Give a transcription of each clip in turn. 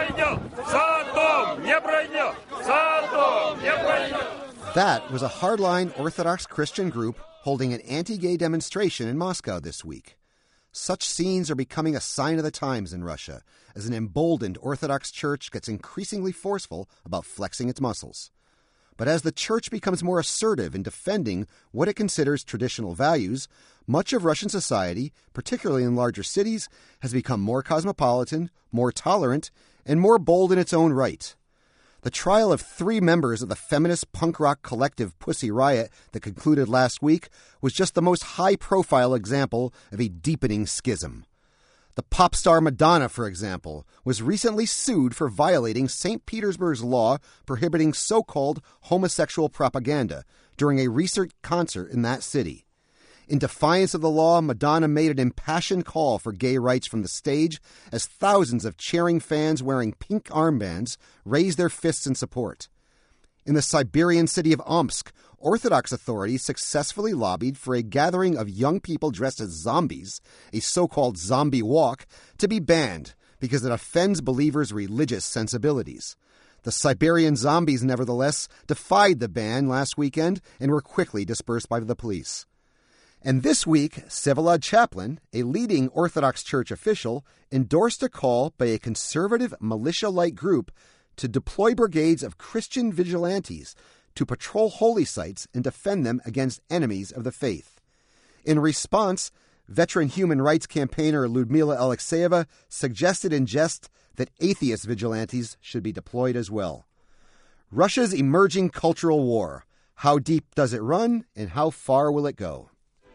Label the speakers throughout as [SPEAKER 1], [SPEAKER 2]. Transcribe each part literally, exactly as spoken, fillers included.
[SPEAKER 1] That was a hardline Orthodox Christian group holding an anti-gay demonstration in Moscow this week. Such scenes are becoming a sign of the times in Russia, as an emboldened Orthodox Church gets increasingly forceful about flexing its muscles. But as the Church becomes more assertive in defending what it considers traditional values, much of Russian society, particularly in larger cities, has become more cosmopolitan, more tolerant, and more bold in its own right. The trial of three members of the feminist punk rock collective Pussy Riot that concluded last week was just the most high-profile example of a deepening schism. The pop star Madonna, for example, was recently sued for violating Saint Petersburg's law prohibiting so-called homosexual propaganda during a recent concert in that city. In defiance of the law, Madonna made an impassioned call for gay rights from the stage as thousands of cheering fans wearing pink armbands raised their fists in support. In the Siberian city of Omsk, Orthodox authorities successfully lobbied for a gathering of young people dressed as zombies, a so-called zombie walk, to be banned because it offends believers' religious sensibilities. The Siberian zombies, nevertheless, defied the ban last weekend and were quickly dispersed by the police. And this week, Vsevolod Chaplin, a leading Orthodox Church official, endorsed a call by a conservative militia-like group to deploy brigades of Christian vigilantes to patrol holy sites and defend them against enemies of the faith. In response, veteran human rights campaigner Ludmila Alexeyeva suggested in jest that atheist vigilantes should be deployed as well. Russia's emerging cultural war. How deep does it run, and how far will it go?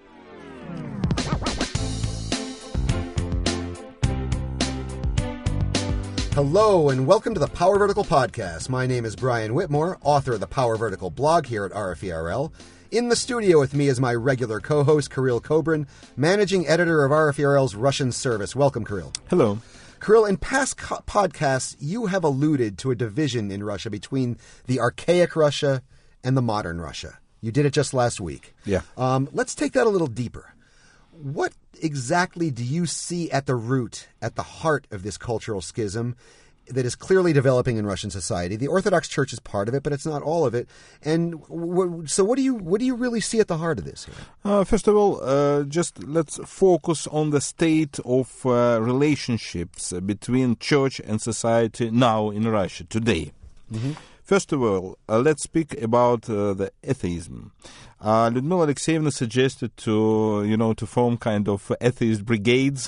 [SPEAKER 1] Hello, and welcome to the Power Vertical Podcast. My name is Brian Whitmore, author of the Power Vertical blog here at R F E R L. In the studio with me is my regular co-host, Kirill Kobrin, managing editor of R F E R L's Russian service. Welcome, Kirill.
[SPEAKER 2] Hello.
[SPEAKER 1] Kirill, in past co- podcasts, you have alluded to a division in Russia between the archaic Russia and the modern Russia. You did it just last week.
[SPEAKER 2] Yeah.
[SPEAKER 1] Um, let's take that a little deeper. What exactly do you see at the root, at the heart of this cultural schism that is clearly developing in Russian society? The Orthodox Church is part of it, but it's not all of it. And w- so what do you what do you really see at the heart of this here?
[SPEAKER 2] Uh, first of all, uh, just let's focus on the state of uh, relationships between church and society now in Russia today. Mm-hmm. First of all, uh, let's speak about uh, the atheism. Uh, Ludmila Alexeyevna suggested to, you know, to form kind of atheist brigades.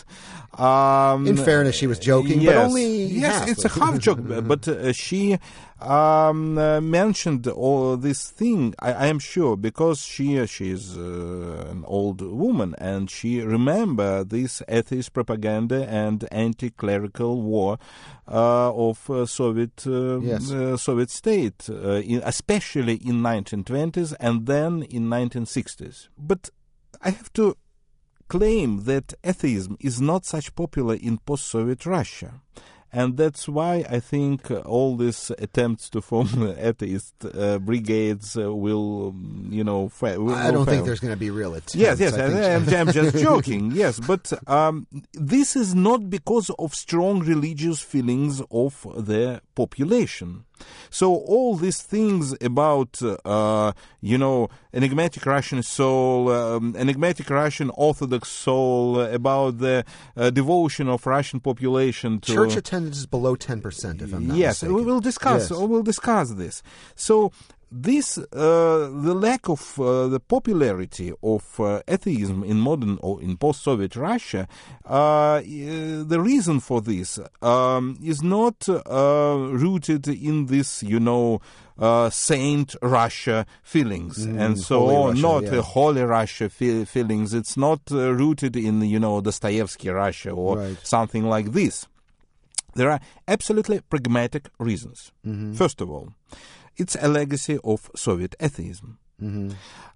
[SPEAKER 2] Um,
[SPEAKER 1] In fairness, she was joking,
[SPEAKER 2] yes,
[SPEAKER 1] but only
[SPEAKER 2] yes,
[SPEAKER 1] half.
[SPEAKER 2] it's a half joke. But uh, she um, uh, mentioned all this thing. I, I am sure because she she is uh, an old woman and she remember this atheist propaganda and anti-clerical war uh, of uh, Soviet uh,
[SPEAKER 1] yes.
[SPEAKER 2] uh, Soviet state, uh, in, especially in nineteen twenties and then in nineteen sixties. But I have to claim that atheism is not such popular in post-Soviet Russia. And that's why I think uh, all these attempts to form atheist uh, brigades uh, will, um, you know, fa- will
[SPEAKER 1] I don't
[SPEAKER 2] fail.
[SPEAKER 1] think there's going to be real attempts.
[SPEAKER 2] Yes, yes,
[SPEAKER 1] I
[SPEAKER 2] I
[SPEAKER 1] think.
[SPEAKER 2] I'm, I'm just joking, yes. But um, this is not because of strong religious feelings of the population. So all these things about, uh, you know, enigmatic Russian soul, um, enigmatic Russian Orthodox soul, uh, about the uh, devotion of Russian population to
[SPEAKER 1] church attendance is below ten percent, if I'm not
[SPEAKER 2] yes,
[SPEAKER 1] mistaken.
[SPEAKER 2] we will discuss.
[SPEAKER 1] Yes.
[SPEAKER 2] We'll discuss this. So. This, uh, the lack of uh, the popularity of uh, atheism in modern or in post-Soviet Russia, uh, the reason for this um, is not uh, rooted in this, you know, uh, Saint Russia feelings
[SPEAKER 1] mm,
[SPEAKER 2] and so on,
[SPEAKER 1] Russia,
[SPEAKER 2] not
[SPEAKER 1] yeah.
[SPEAKER 2] uh, Holy Russia fe- feelings. It's not uh, rooted in, you know, Dostoevsky Russia or
[SPEAKER 1] right. something
[SPEAKER 2] something like this. There are absolutely pragmatic reasons.
[SPEAKER 1] Mm-hmm.
[SPEAKER 2] First of all, it's a legacy of Soviet atheism.
[SPEAKER 1] Mm-hmm.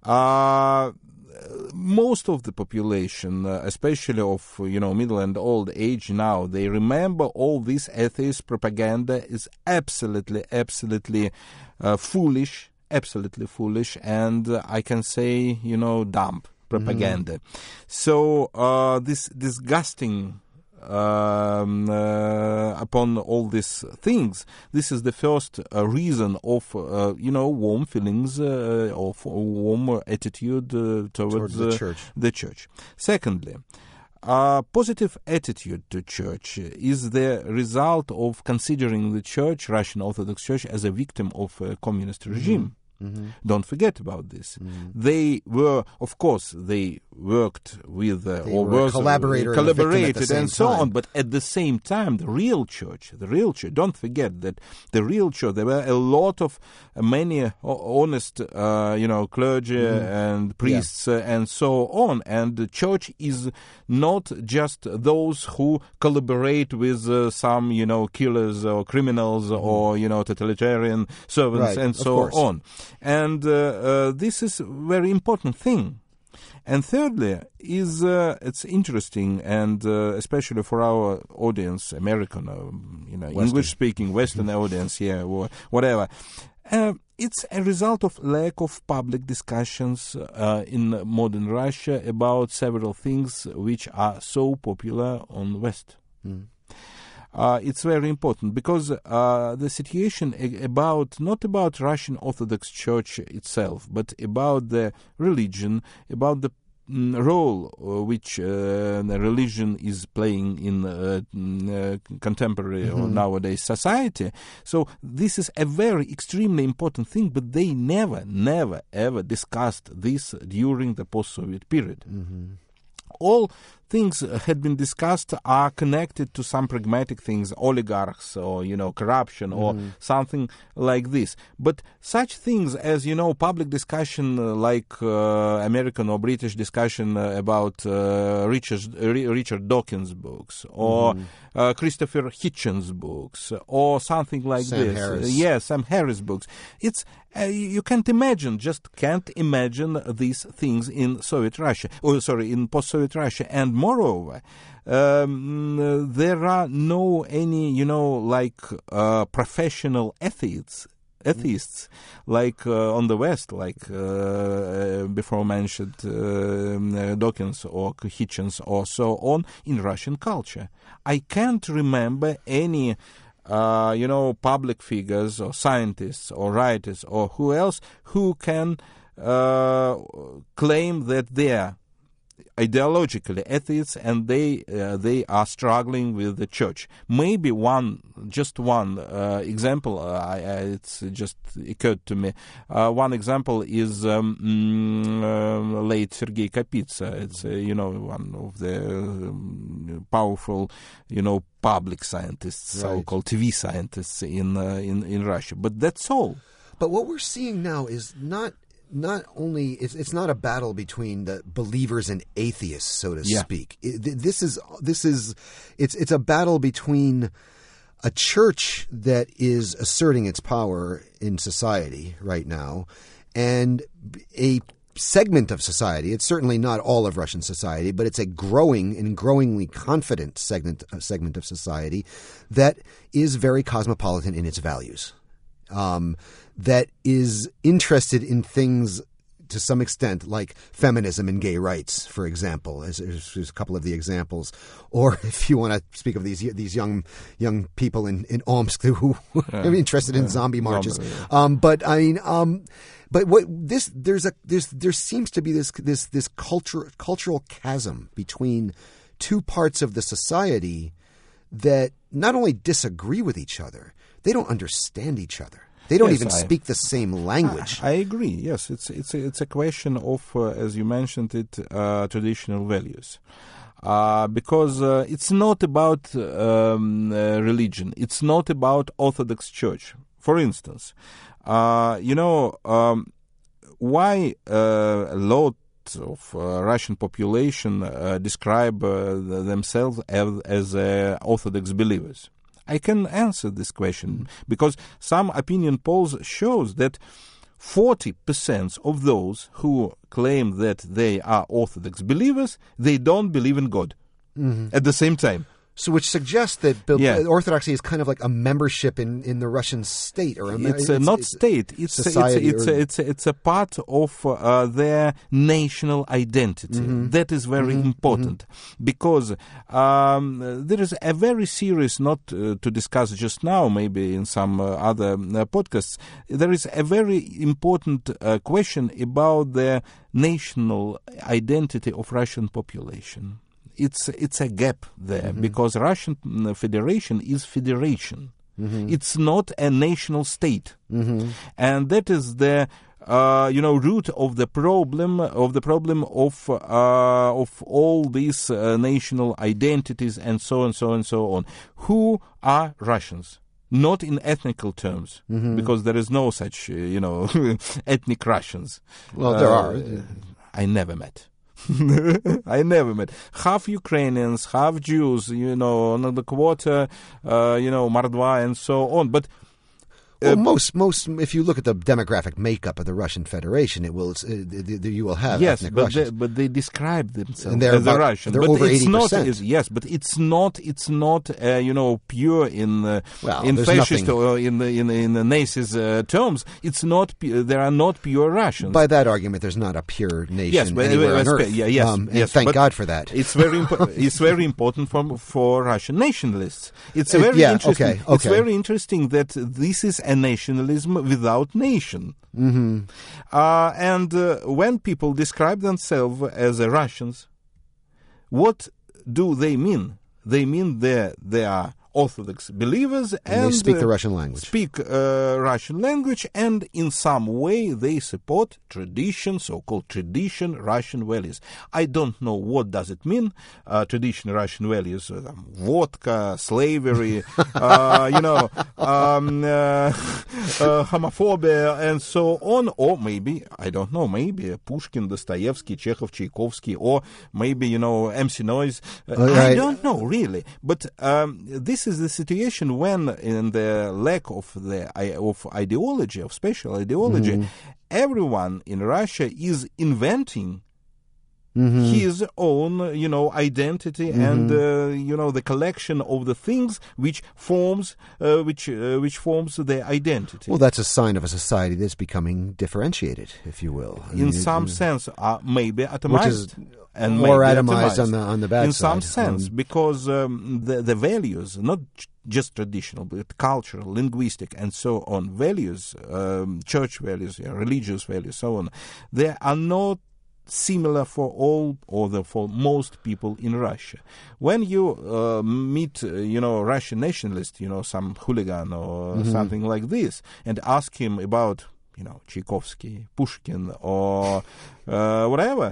[SPEAKER 2] Uh, most of the population, uh, especially of, you know, middle and old age now, they remember all this atheist propaganda is absolutely, absolutely uh, foolish, absolutely foolish, and uh, I can say, you know, dumb propaganda. Mm-hmm. So uh, this disgusting um, uh, upon all these things, this is the first uh, reason of, uh, you know, warm feelings, uh, of warm attitude uh, towards,
[SPEAKER 1] Towards the
[SPEAKER 2] uh,
[SPEAKER 1] church.
[SPEAKER 2] the church. Secondly, a positive attitude to church is the result of considering the church, Russian Orthodox Church, as a victim of a communist regime.
[SPEAKER 1] Mm-hmm.
[SPEAKER 2] Don't forget about this.
[SPEAKER 1] Mm-hmm.
[SPEAKER 2] They were, of course, they worked with uh,
[SPEAKER 1] They
[SPEAKER 2] or
[SPEAKER 1] were a
[SPEAKER 2] was,
[SPEAKER 1] collaborator
[SPEAKER 2] uh,
[SPEAKER 1] and a victim at the
[SPEAKER 2] collaborated
[SPEAKER 1] same
[SPEAKER 2] and so
[SPEAKER 1] time.
[SPEAKER 2] on. But at the same time, the real church, the real church. Don't forget that the real church. There were a lot of uh, many uh, honest, uh, you know, clergy
[SPEAKER 1] Mm-hmm.
[SPEAKER 2] and priests uh, and so on. And the church is not just those who collaborate with uh, some, you know, killers or criminals
[SPEAKER 1] Mm-hmm.
[SPEAKER 2] or, you know, totalitarian servants
[SPEAKER 1] Right,
[SPEAKER 2] and
[SPEAKER 1] of
[SPEAKER 2] so
[SPEAKER 1] course.
[SPEAKER 2] on. And uh, uh, this is a very important thing. And thirdly, is uh, it's interesting, and uh, especially for our audience, American, um, you know,
[SPEAKER 1] Western.
[SPEAKER 2] English-speaking Western audience, yeah, or whatever. Uh, it's a result of lack of public discussions uh, in modern Russia about several things which are so popular on West.
[SPEAKER 1] Mm.
[SPEAKER 2] Uh, it's very important because uh, the situation a- about, not about Russian Orthodox Church itself, but about the religion, about the mm, role uh, which uh, the religion is playing in uh, mm, uh, contemporary or nowadays society. So this is a very extremely important thing, but they never, never, ever discussed this during the post-Soviet period.
[SPEAKER 1] Mm-hmm.
[SPEAKER 2] All things had been discussed are connected to some pragmatic things, oligarchs or, you know, corruption or
[SPEAKER 1] Mm-hmm.
[SPEAKER 2] something like this. But such things as, you know, public discussion uh, like uh, American or British discussion uh, about uh, Richard, uh, Richard Dawkins books or
[SPEAKER 1] Mm-hmm.
[SPEAKER 2] uh, Christopher Hitchens books or something like
[SPEAKER 1] Sam
[SPEAKER 2] this.
[SPEAKER 1] Harris.
[SPEAKER 2] Uh, yeah, Sam Harris books. It's uh, you can't imagine, just can't imagine these things in Soviet Russia, or sorry, in post-Soviet Russia. And moreover, um, there are no any, you know, like uh, professional atheists, atheists, like uh, on the West, like uh, before mentioned uh, Dawkins or Hitchens or so on in Russian culture. I can't remember any Uh, you know, public figures or scientists or writers or who else who can uh, claim that they are ideologically atheists and they uh, they are struggling with the church. Maybe one, just one uh, example, uh, I, I, it's just occurred to me. Uh, one example is um, mm, uh, late Sergei Kapitsa. It's, uh, you know, one of the um, powerful, you know, public scientists,
[SPEAKER 1] Right.
[SPEAKER 2] so-called T V scientists in, uh, in, in Russia. But that's all.
[SPEAKER 1] But what we're seeing now is not not only it's, it's not a battle between the believers and atheists, so to
[SPEAKER 2] Yeah.
[SPEAKER 1] speak. It, th- this is this is it's it's a battle between a church that is asserting its power in society right now and a segment of society. It's certainly not all of Russian society, but it's a growing and growingly confident segment uh, segment of society that is very cosmopolitan in its values. Um, that is interested in things to some extent, like feminism and gay rights, for example, as, as, as a couple of the examples. Or if you want to speak of these these young young people in, in Omsk who
[SPEAKER 2] Yeah.
[SPEAKER 1] are interested in
[SPEAKER 2] Yeah.
[SPEAKER 1] zombie marches.
[SPEAKER 2] Zombie, yeah.
[SPEAKER 1] Um, but I mean, um, but what this there's a there's there seems to be this this this culture cultural chasm between two parts of the society that not only disagree with each other, they don't understand each other. They don't
[SPEAKER 2] Yes,
[SPEAKER 1] even
[SPEAKER 2] I-
[SPEAKER 1] speak the same language.
[SPEAKER 2] I agree. Yes, it's it's a, it's a question of, uh, as you mentioned it, uh, traditional values, uh, because uh, it's not about um, uh, religion. It's not about Orthodox Church. For instance, uh, you know um, why uh, a lot of uh, Russian population uh, describe uh, themselves as, as uh, Orthodox believers. I can answer this question because some opinion polls shows that forty percent of those who claim that they are Orthodox believers, they don't believe in God
[SPEAKER 1] Mm-hmm.
[SPEAKER 2] at the same time.
[SPEAKER 1] So, which suggests that Bil-
[SPEAKER 2] Yeah.
[SPEAKER 1] Orthodoxy is kind of like a membership in, in the Russian state, or a,
[SPEAKER 2] It's, uh, not state. It's
[SPEAKER 1] society
[SPEAKER 2] it's it's,
[SPEAKER 1] or-
[SPEAKER 2] a, it's a, it's a part of uh, their national identity.
[SPEAKER 1] Mm-hmm.
[SPEAKER 2] That is very
[SPEAKER 1] Mm-hmm.
[SPEAKER 2] important because um, there is a very serious, not uh, to discuss just now, maybe in some uh, other uh, podcasts. There is a very important uh, question about the national identity of Russian population. It's it's a gap there
[SPEAKER 1] Mm-hmm.
[SPEAKER 2] because Russian mm, Federation is federation.
[SPEAKER 1] Mm-hmm.
[SPEAKER 2] It's not a national state,
[SPEAKER 1] Mm-hmm.
[SPEAKER 2] and that is the uh, you know root of the problem of the problem of uh, of all these uh, national identities and so on, so on, so on. Who are Russians? Not in ethnical terms,
[SPEAKER 1] Mm-hmm.
[SPEAKER 2] because there is no such uh, you know ethnic Russians.
[SPEAKER 1] Well, there
[SPEAKER 2] Uh,
[SPEAKER 1] are.
[SPEAKER 2] I never met. I never met. Half Ukrainians, half Jews, you know, another quarter, uh, you know, Mordva and so on. But
[SPEAKER 1] Well,
[SPEAKER 2] uh,
[SPEAKER 1] most, most, if you look at the demographic makeup of the Russian Federation, it will, uh, th- th- you will have
[SPEAKER 2] yes,
[SPEAKER 1] ethnic
[SPEAKER 2] but
[SPEAKER 1] Russians.
[SPEAKER 2] they, but they describe themselves
[SPEAKER 1] And they're
[SPEAKER 2] as a
[SPEAKER 1] about-
[SPEAKER 2] Russian.
[SPEAKER 1] they're
[SPEAKER 2] but
[SPEAKER 1] over
[SPEAKER 2] it's
[SPEAKER 1] eighty
[SPEAKER 2] not.
[SPEAKER 1] percent.
[SPEAKER 2] It's, yes, but it's not. It's not. Uh, you know, pure in uh,
[SPEAKER 1] Well,
[SPEAKER 2] in
[SPEAKER 1] there's
[SPEAKER 2] fascist
[SPEAKER 1] nothing-
[SPEAKER 2] or in the in the, in the Nazis uh, terms. It's not. pu- There are not pure Russians.
[SPEAKER 1] By that argument, there's not a pure nation
[SPEAKER 2] Yes, but-
[SPEAKER 1] anywhere
[SPEAKER 2] but-
[SPEAKER 1] on
[SPEAKER 2] but-
[SPEAKER 1] earth.
[SPEAKER 2] yeah, yes,
[SPEAKER 1] um, and
[SPEAKER 2] yes,
[SPEAKER 1] thank
[SPEAKER 2] but
[SPEAKER 1] God for that.
[SPEAKER 2] It's very impo- it's very important for for Russian nationalists. It's
[SPEAKER 1] Uh,
[SPEAKER 2] very
[SPEAKER 1] yeah,
[SPEAKER 2] interesting.
[SPEAKER 1] okay,
[SPEAKER 2] It's
[SPEAKER 1] okay.
[SPEAKER 2] very interesting that this is a nationalism without nation.
[SPEAKER 1] Mm-hmm.
[SPEAKER 2] Uh, and uh, when people describe themselves as uh, Russians, what do they mean? They mean that they are Orthodox believers and,
[SPEAKER 1] And they speak
[SPEAKER 2] uh,
[SPEAKER 1] the Russian language.
[SPEAKER 2] speak uh, Russian language, and in some way they support tradition, so-called tradition Russian values. I don't know what does it mean, uh, tradition Russian values, uh, vodka, slavery, uh, you know, um, uh, uh, homophobia, and so on. Or maybe, I don't know, maybe Pushkin, Dostoevsky, Chekhov, Tchaikovsky, or maybe, you know, M C Noise. Uh,
[SPEAKER 1] Oh,
[SPEAKER 2] I
[SPEAKER 1] right.
[SPEAKER 2] don't know, really. But um, this is the situation when, in the lack of the of ideology, of special ideology,
[SPEAKER 1] Mm-hmm.
[SPEAKER 2] everyone in Russia is inventing
[SPEAKER 1] Mm-hmm.
[SPEAKER 2] his own, you know, identity and uh, you know the collection of the things which forms uh, which uh, which forms their identity.
[SPEAKER 1] Well, that's a sign of a society that's becoming differentiated, if you will. I
[SPEAKER 2] in
[SPEAKER 1] mean,
[SPEAKER 2] some
[SPEAKER 1] it-
[SPEAKER 2] sense, uh, maybe
[SPEAKER 1] which
[SPEAKER 2] atomized.
[SPEAKER 1] is
[SPEAKER 2] and
[SPEAKER 1] or
[SPEAKER 2] maybe
[SPEAKER 1] atomized
[SPEAKER 2] atomized.
[SPEAKER 1] on the on the bad
[SPEAKER 2] in
[SPEAKER 1] side.
[SPEAKER 2] some sense,
[SPEAKER 1] Um,
[SPEAKER 2] because um, the the values, not j- just traditional, but cultural, linguistic, and so on, values, um, church values, yeah, religious values, so on, they are not similar for all or the, for most people in Russia. When you uh, meet, uh, you know, Russian nationalist, you know, some hooligan or
[SPEAKER 1] Mm-hmm.
[SPEAKER 2] something like this, and ask him about, you know, Tchaikovsky, Pushkin, or uh, whatever,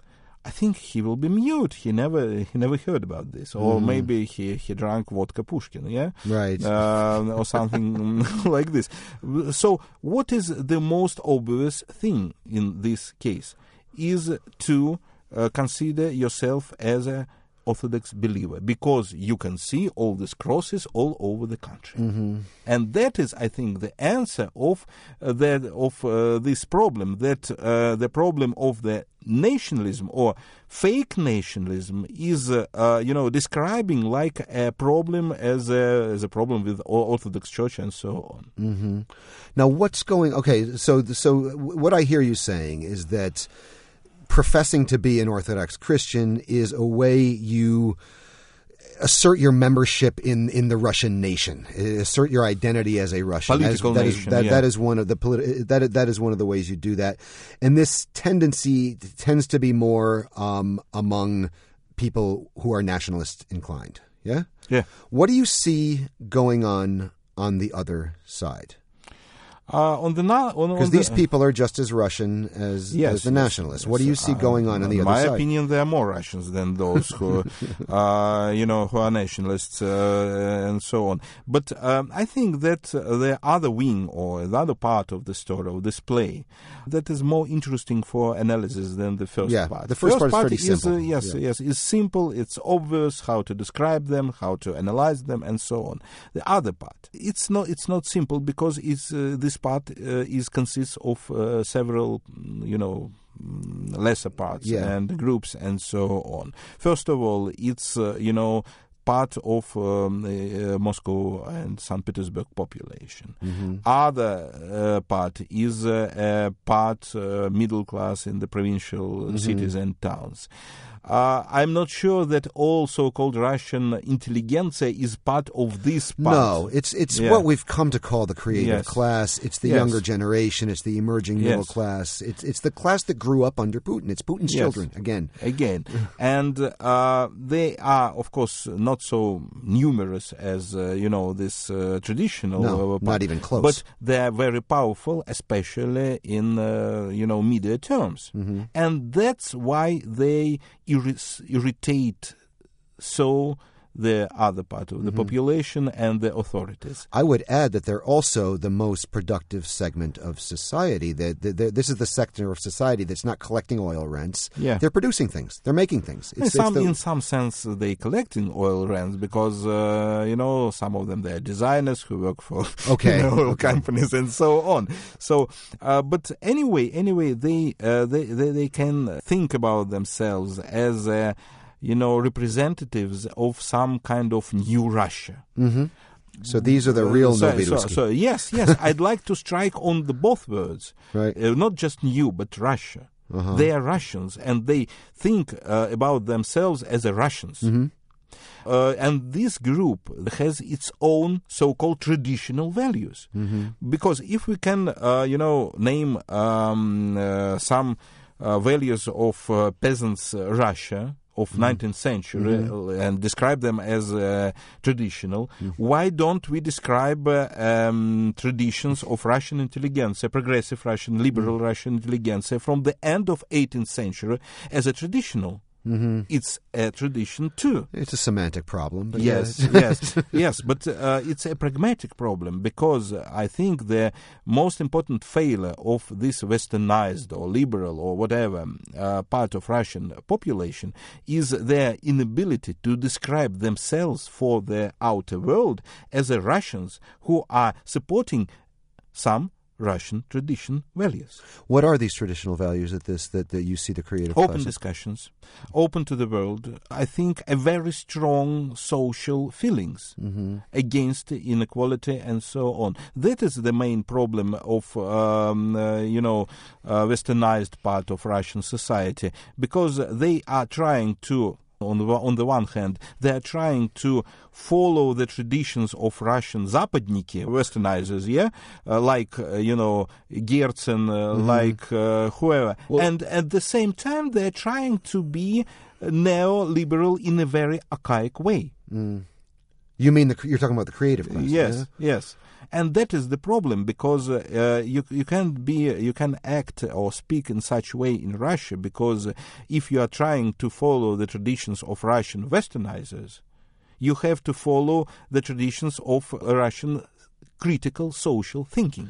[SPEAKER 2] I think he will be mute. He never he never heard about this, or maybe he he drank vodka Pushkin, yeah,
[SPEAKER 1] Right.
[SPEAKER 2] uh, or something like this. So, what is the most obvious thing in this case? Is to uh, consider yourself as a Orthodox believer, because you can see all these crosses all over the country,
[SPEAKER 1] Mm-hmm.
[SPEAKER 2] and that is, I think, the answer of uh, that of uh, this problem. That uh, the problem of the nationalism or fake nationalism is, uh, uh, you know, describing like a problem as a as a problem with Orthodox Church and so on.
[SPEAKER 1] Mm-hmm. Now, what's going? Okay, so so what I hear you saying is that professing to be an Orthodox Christian is a way you assert your membership in, in the Russian nation, assert your identity as a Russian.
[SPEAKER 2] Political
[SPEAKER 1] that is,
[SPEAKER 2] nation,
[SPEAKER 1] that,
[SPEAKER 2] yeah.
[SPEAKER 1] that is one of the politi- that that is one of the ways you do that, and this tendency tends to be more um, among people who are nationalist inclined. Yeah,
[SPEAKER 2] Yeah.
[SPEAKER 1] What do you see going on on the other side?
[SPEAKER 2] Uh, on the na- on,
[SPEAKER 1] Because
[SPEAKER 2] on
[SPEAKER 1] these
[SPEAKER 2] the,
[SPEAKER 1] people are just as Russian as,
[SPEAKER 2] Yes,
[SPEAKER 1] as the
[SPEAKER 2] yes,
[SPEAKER 1] nationalists. What do
[SPEAKER 2] yes.
[SPEAKER 1] you see
[SPEAKER 2] Uh,
[SPEAKER 1] going on on the
[SPEAKER 2] in
[SPEAKER 1] other
[SPEAKER 2] my
[SPEAKER 1] side?
[SPEAKER 2] opinion, there are more Russians than those who, uh, you know, who are nationalists uh, and so on. But um, I think that uh, the other wing or the other part of the story, of this play, that is more interesting for analysis than the first
[SPEAKER 1] Yeah,
[SPEAKER 2] part.
[SPEAKER 1] the first part is pretty
[SPEAKER 2] is,
[SPEAKER 1] simple.
[SPEAKER 2] Uh, yes,
[SPEAKER 1] Yeah.
[SPEAKER 2] yes, is simple. It's obvious how to describe them, how to analyze them, and so on. The other part, it's not. It's not simple because it's uh, this part uh, is consists of uh, several, you know, lesser parts
[SPEAKER 1] Yeah.
[SPEAKER 2] and groups and so on. First of all, it's, uh, you know, part of um, uh, Moscow and Saint Petersburg population.
[SPEAKER 1] Mm-hmm.
[SPEAKER 2] Other uh, part is uh, a part uh, middle class in the provincial
[SPEAKER 1] Mm-hmm.
[SPEAKER 2] cities and towns. Uh, I'm not sure that all so-called Russian intelligentsia is part of this part.
[SPEAKER 1] No, it's it's
[SPEAKER 2] Yeah.
[SPEAKER 1] what we've come to call the creative
[SPEAKER 2] Yes.
[SPEAKER 1] class. It's the
[SPEAKER 2] Yes.
[SPEAKER 1] younger generation. It's the emerging middle
[SPEAKER 2] Yes.
[SPEAKER 1] class. It's it's the class that grew up under Putin. It's Putin's
[SPEAKER 2] Yes.
[SPEAKER 1] children again.
[SPEAKER 2] Again. And uh, they are, of course, not so numerous as, uh, you know, this uh, traditional.
[SPEAKER 1] No,
[SPEAKER 2] uh,
[SPEAKER 1] not even close.
[SPEAKER 2] But they are very powerful, especially in, uh, you know, media terms.
[SPEAKER 1] Mm-hmm.
[SPEAKER 2] And that's why they irri- irritate so the other part of the
[SPEAKER 1] Mm-hmm.
[SPEAKER 2] population and the authorities.
[SPEAKER 1] I would add that they're also the most productive segment of society. That this is the sector of society that's not collecting oil rents.
[SPEAKER 2] Yeah.
[SPEAKER 1] They're producing things. They're making things.
[SPEAKER 2] In
[SPEAKER 1] It's,
[SPEAKER 2] some,
[SPEAKER 1] it's the,
[SPEAKER 2] in some sense, they collecting oil rents because, uh, you know, some of them, they're designers who work for
[SPEAKER 1] Okay.
[SPEAKER 2] you know, oil
[SPEAKER 1] Okay.
[SPEAKER 2] companies and so on. So, uh, but anyway, anyway, they, uh, they, they, they can think about themselves as, uh, you know, representatives of some kind of new Russia.
[SPEAKER 1] Mm-hmm. So these are the real
[SPEAKER 2] so,
[SPEAKER 1] Noviduski.
[SPEAKER 2] so, so, yes, yes, I'd like to strike on the both words.
[SPEAKER 1] Right.
[SPEAKER 2] Uh, not just new, but Russia.
[SPEAKER 1] Uh-huh.
[SPEAKER 2] They are Russians, and they think uh, about themselves as a Russians.
[SPEAKER 1] Mm-hmm.
[SPEAKER 2] Uh, and this group has its own so-called traditional values.
[SPEAKER 1] Mm-hmm.
[SPEAKER 2] Because if we can, uh, you know, name um, uh, some uh, values of uh, peasants' uh, Russia, of
[SPEAKER 1] Mm-hmm.
[SPEAKER 2] nineteenth century
[SPEAKER 1] Mm-hmm.
[SPEAKER 2] and describe them as uh, traditional,
[SPEAKER 1] Mm-hmm.
[SPEAKER 2] why don't we describe uh, um, traditions of Russian intelligentsia, progressive Russian, liberal
[SPEAKER 1] Mm-hmm.
[SPEAKER 2] Russian intelligentsia from the end of eighteenth century as a traditional?
[SPEAKER 1] Mm-hmm.
[SPEAKER 2] It's a tradition too.
[SPEAKER 1] It's a semantic problem. But
[SPEAKER 2] Yes,
[SPEAKER 1] yeah.
[SPEAKER 2] yes, yes, but uh, it's a pragmatic problem because I think the most important failure of this westernized or liberal or whatever uh, part of Russian population is their inability to describe themselves for the outer world as a Russians who are supporting some Russian tradition values.
[SPEAKER 1] What are these traditional values that this that, that you see the creative
[SPEAKER 2] Open
[SPEAKER 1] class?
[SPEAKER 2] discussions, open to the world. I think a very strong social feelings
[SPEAKER 1] Mm-hmm.
[SPEAKER 2] against inequality and so on. That is the main problem of um, uh, you know uh, westernized part of Russian society, because they are trying to. On the, on the one hand, they are trying to follow the traditions of Russian Zapadniki, westernizers, yeah, uh, like, uh, you know, Gertsen, uh,
[SPEAKER 1] Mm-hmm.
[SPEAKER 2] like uh, whoever.
[SPEAKER 1] Well-
[SPEAKER 2] and at the same time, they're trying to be neoliberal in a very archaic way.
[SPEAKER 1] Mm. You mean the you're talking about the creative class?
[SPEAKER 2] Yes,
[SPEAKER 1] yeah?
[SPEAKER 2] yes. And that is the problem, because uh, you you can't be you can act or speak in such a way in Russia, because if you are trying to follow the traditions of Russian westernizers, you have to follow the traditions of Russian critical social thinking.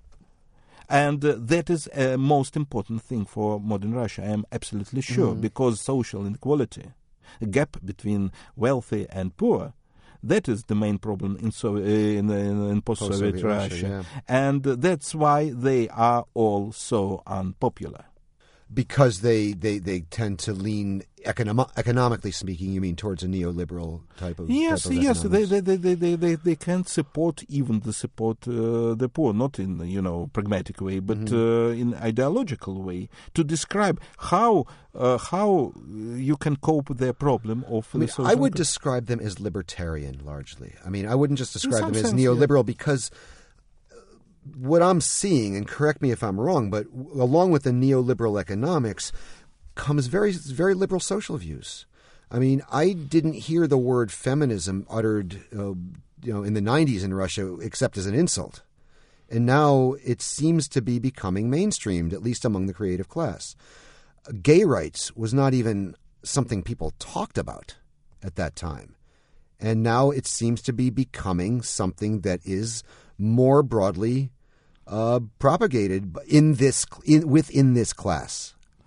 [SPEAKER 2] And uh, that is a most important thing for modern Russia, I am absolutely sure,
[SPEAKER 1] Mm-hmm.
[SPEAKER 2] because social inequality, the gap between wealthy and poor, that is the main problem in so, uh, in, in, in post-Soviet,
[SPEAKER 1] Post-Soviet
[SPEAKER 2] Russia,
[SPEAKER 1] Russia, yeah.
[SPEAKER 2] and uh, that's why they are all so unpopular.
[SPEAKER 1] Because they, they, they tend to lean econom- economically speaking. You mean towards a neoliberal type of
[SPEAKER 2] Yes,
[SPEAKER 1] type of
[SPEAKER 2] yes, they,
[SPEAKER 1] economics.
[SPEAKER 2] they, they, they, they, they, they can support even the support uh, the poor, not in you know pragmatic way, but
[SPEAKER 1] Mm-hmm.
[SPEAKER 2] uh, in ideological way, to describe how uh, how you can cope with the problem of
[SPEAKER 1] I mean,
[SPEAKER 2] the social.
[SPEAKER 1] I would describe them as libertarian largely. I mean, I wouldn't just describe
[SPEAKER 2] some
[SPEAKER 1] them as
[SPEAKER 2] sense, yeah.
[SPEAKER 1] neoliberal because uh, what I'm seeing, and correct me if I'm wrong, but w- along with the neoliberal economics comes very, very liberal social views. I mean, I didn't hear the word feminism uttered, uh, you know, in the nineties in Russia except as an insult. And now it seems to be becoming mainstreamed, at least among the creative class. Gay rights was not even something people talked about at that time. And now it seems to be becoming something that is more broadly uh, propagated in this in, within this class.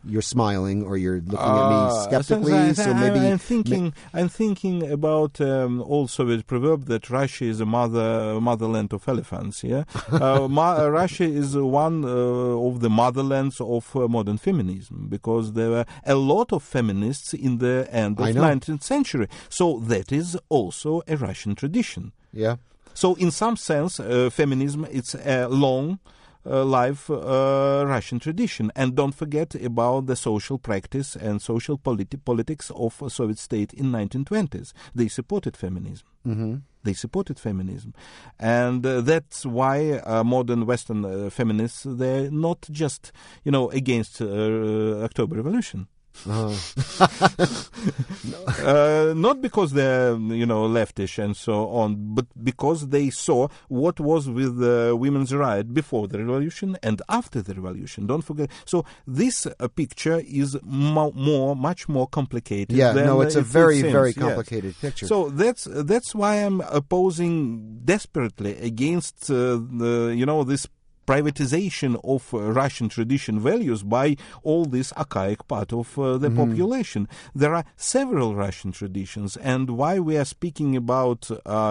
[SPEAKER 1] you're smiling or you're looking
[SPEAKER 2] uh,
[SPEAKER 1] at me skeptically.
[SPEAKER 2] So,
[SPEAKER 1] so maybe
[SPEAKER 2] I'm thinking. I'm thinking about um, old Soviet proverb that Russia is a mother motherland of elephants. Yeah, uh, ma- Russia is one uh, of the motherlands of uh, modern feminism, because there were a lot of feminists in the end of nineteenth century. So that is also a Russian tradition.
[SPEAKER 1] Yeah.
[SPEAKER 2] So in some sense, uh, feminism, it's a long uh, life uh, Russian tradition. And don't forget about the social practice and social politi- politics of a Soviet state in nineteen twenties. They supported feminism.
[SPEAKER 1] Mm-hmm.
[SPEAKER 2] They supported feminism. And uh, that's why uh, modern Western uh, feminists, they're not just, you know, against uh, October Revolution.
[SPEAKER 1] Uh-huh.
[SPEAKER 2] uh, not because they're, you know, leftish and so on, but because they saw what was with the women's right before the revolution and after the revolution. Don't forget. So this uh, picture is mo- more, much more complicated.
[SPEAKER 1] Yeah,
[SPEAKER 2] than,
[SPEAKER 1] no, it's
[SPEAKER 2] uh,
[SPEAKER 1] a
[SPEAKER 2] it
[SPEAKER 1] very,
[SPEAKER 2] seems.
[SPEAKER 1] very
[SPEAKER 2] Yes.
[SPEAKER 1] complicated picture.
[SPEAKER 2] So that's that's why I'm opposing desperately against, uh, the, you know, this privatization of uh, Russian tradition values by all this archaic part of uh, the mm-hmm. population. There are several Russian traditions, and why we are speaking about uh,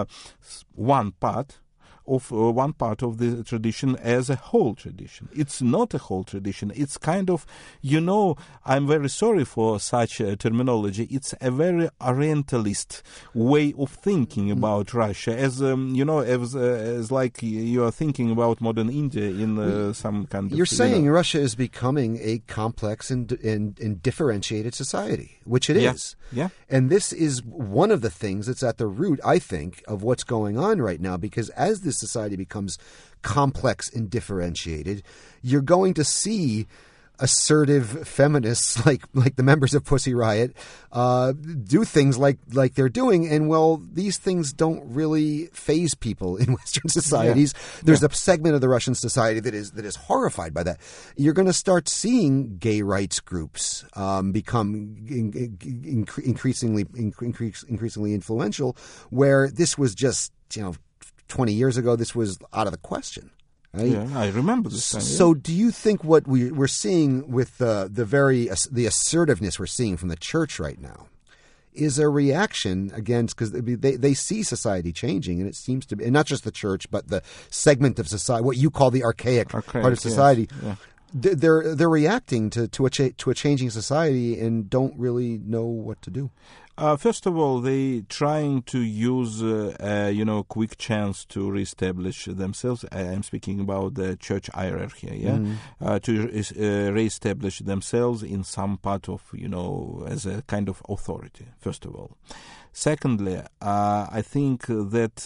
[SPEAKER 2] one part of uh, one part of the tradition as a whole tradition. It's not a whole tradition. It's kind of, you know, I'm very sorry for such uh, terminology. It's a very Orientalist way of thinking about mm. Russia, as um, you know, as, uh, as like you are thinking about modern India in uh, some kind
[SPEAKER 1] You're
[SPEAKER 2] of.
[SPEAKER 1] You're saying
[SPEAKER 2] you know,
[SPEAKER 1] Russia is becoming a complex and, and, and differentiated society, which it
[SPEAKER 2] yeah.
[SPEAKER 1] is.
[SPEAKER 2] Yeah.
[SPEAKER 1] And this is one of the things that's at the root, I think, of what's going on right now, because as this society becomes complex and differentiated, you're going to see assertive feminists like like the members of Pussy Riot uh, do things like like they're doing, and well, these things don't really faze people in Western societies. Yeah. There's yeah. a segment of the Russian society that is that is horrified by that. You're going to start seeing gay rights groups um, become in, in, increasingly increase, increasingly influential, where this was just, you know, twenty years ago, this was out of the question. Right?
[SPEAKER 2] Yeah, I remember this time.
[SPEAKER 1] So,
[SPEAKER 2] yeah.
[SPEAKER 1] do you think what we, we're seeing with uh, the very uh, the assertiveness we're seeing from the church right now is a reaction against, because they they see society changing, and it seems to be, and not just the church, but the segment of society, what you call the archaic, archaic part of society. Yes. Yeah. They're they're reacting to to a cha- to a changing society and don't really know what to do.
[SPEAKER 2] Uh, first of all, they trying to use, uh, uh, you know, quick chance to reestablish themselves. I'm speaking about the church hierarchy, yeah, mm. uh, to uh, reestablish themselves in some part of, you know, as a kind of authority. First of all. Secondly, uh, I think that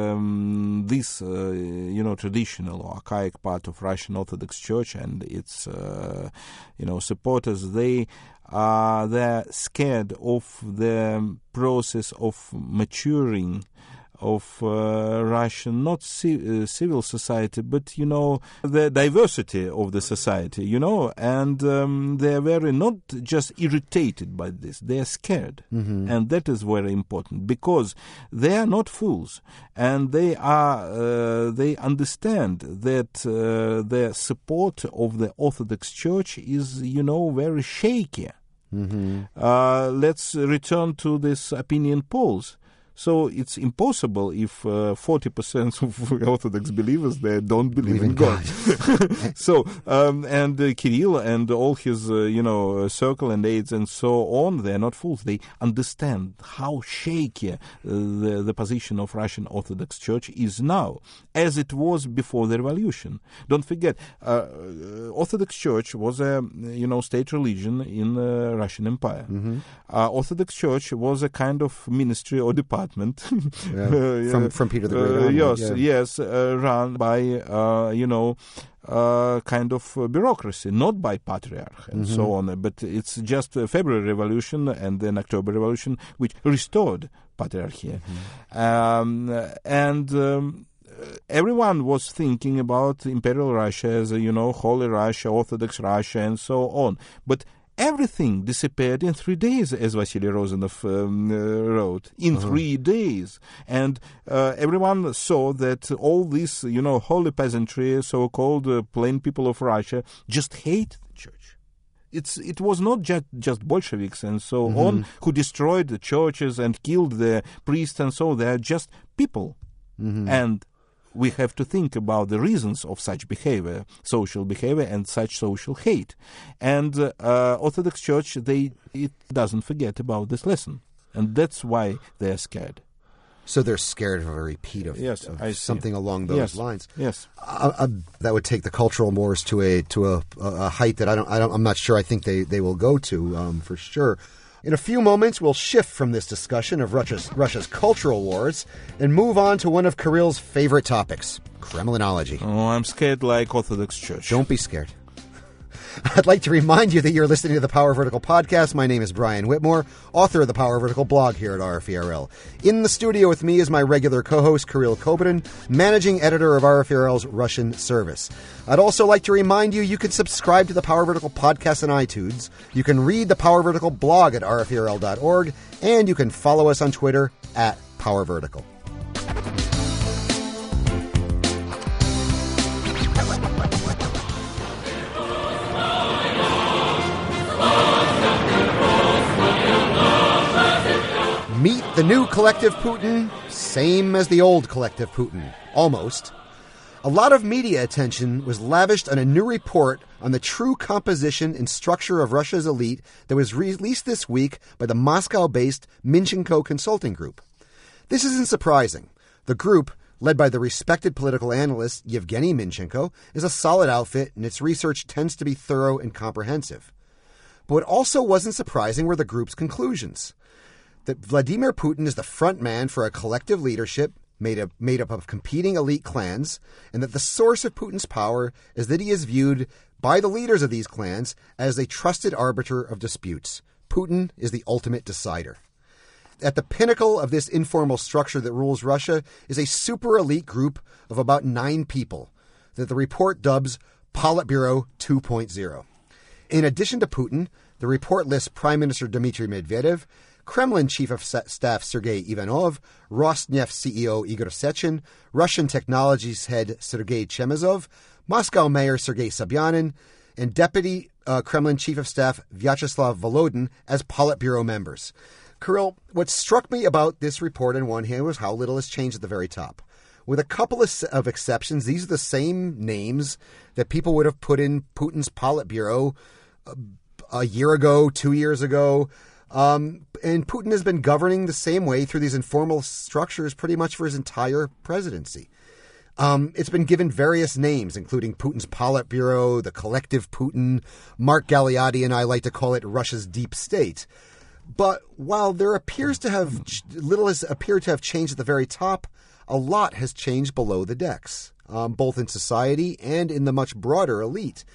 [SPEAKER 2] um, this, uh, you know, traditional or archaic part of Russian Orthodox Church and its, uh, you know, supporters, they uh, they're scared of the process of maturing of uh, Russian, not ci- uh, civil society, but, you know, the diversity of the society, you know, and um, they're very not just irritated by this, they're scared. Mm-hmm. And that is very important, because they are not fools, and they are, uh, they understand that uh, the support of the Orthodox Church is, you know, very shaky. Mm-hmm. Uh, let's return to this opinion polls. So it's impossible if uh, forty percent of Orthodox believers, they don't believe, believe in, in God. God. So, um, and uh, Kirill and all his, uh, you know, circle and aides and so on, they're not fools. They understand how shaky uh, the, the position of Russian Orthodox Church is now, as it was before the revolution. Don't forget, uh, Orthodox Church was a, you know, state religion in the Russian Empire. Mm-hmm. Uh, Orthodox Church was a kind of ministry or department.
[SPEAKER 1] Yeah. uh, from from Peter the Great.
[SPEAKER 2] Uh,
[SPEAKER 1] on,
[SPEAKER 2] yes,
[SPEAKER 1] yeah.
[SPEAKER 2] yes, uh, run by uh, you know uh, kind of uh, bureaucracy, not by patriarch and mm-hmm. so on. But it's just a February Revolution and then October Revolution which restored patriarchy, mm-hmm. um, and. Um, Everyone was thinking about Imperial Russia as a, you know, Holy Russia, Orthodox Russia, and so on. But everything disappeared in three days, as Vasily Rozanov um, uh, wrote. In uh-huh. three days. And uh, everyone saw that all this, you know, holy peasantry, so-called uh, plain people of Russia, just hate the church. it's it was not just, just Bolsheviks and so
[SPEAKER 1] Mm-hmm.
[SPEAKER 2] on who destroyed the churches and killed the priests and so. They are just people.
[SPEAKER 1] Mm-hmm.
[SPEAKER 2] And we have to think about the reasons of such behavior, social behavior, and such social hate. And uh, uh, Orthodox Church, they it doesn't forget about this lesson. And that's why they are scared.
[SPEAKER 1] So they're scared of a repeat of,
[SPEAKER 2] Yes,
[SPEAKER 1] of
[SPEAKER 2] I see.
[SPEAKER 1] something along those
[SPEAKER 2] Yes.
[SPEAKER 1] lines.
[SPEAKER 2] Yes.
[SPEAKER 1] Uh, uh, that would take the cultural wars to a to a, a height that I don't I don't I'm not sure I think they, they will go to um, for sure. In a few moments, we'll shift from this discussion of Russia's Russia's cultural wars and move on to one of Kirill's favorite topics: Kremlinology.
[SPEAKER 2] Oh, I'm scared like Orthodox Church.
[SPEAKER 1] Don't be scared. I'd like to remind you that you're listening to the Power Vertical podcast. My name is Brian Whitmore, author of the Power Vertical blog here at R F E R L. In the studio with me is my regular co-host, Kirill Kobrin, managing editor of R F E R L's Russian service. I'd also like to remind you you can subscribe to the Power Vertical podcast on iTunes. You can read the Power Vertical blog at R F E R L dot org, and you can follow us on Twitter at Power Vertical. Meet the new collective Putin, same as the old collective Putin, almost. A lot of media attention was lavished on a new report on the true composition and structure of Russia's elite that was released this week by the Moscow-based Minchenko Consulting Group. This isn't surprising. The group, led by the respected political analyst Yevgeny Minchenko, is a solid outfit, and its research tends to be thorough and comprehensive. But what also wasn't surprising were the group's conclusions. That Vladimir Putin is the front man for a collective leadership made up, made up of competing elite clans, and that the source of Putin's power is that he is viewed by the leaders of these clans as a trusted arbiter of disputes. Putin is the ultimate decider. At the pinnacle of this informal structure that rules Russia is a super elite group of about nine people that the report dubs Politburo two point oh. In addition to Putin, the report lists Prime Minister Dmitry Medvedev, Kremlin Chief of Staff Sergei Ivanov, Rosneft C E O Igor Sechin, Russian Technologies Head Sergei Chemezov, Moscow Mayor Sergei Sobyanin, and Deputy uh, Kremlin Chief of Staff Vyacheslav Volodin as Politburo members. Kirill, what struck me about this report on one hand was how little has changed at the very top. With a couple of, of exceptions, these are the same names that people would have put in Putin's Politburo a, a year ago, two years ago. Um, and Putin has been governing the same way through these informal structures pretty much for his entire presidency. Um, it's been given various names, including Putin's Politburo, the Collective Putin. Mark Galeotti and I like to call it Russia's deep state. But while there appears to have little has appeared to have changed at the very top, a lot has changed below the decks, um, both in society and in the much broader elite.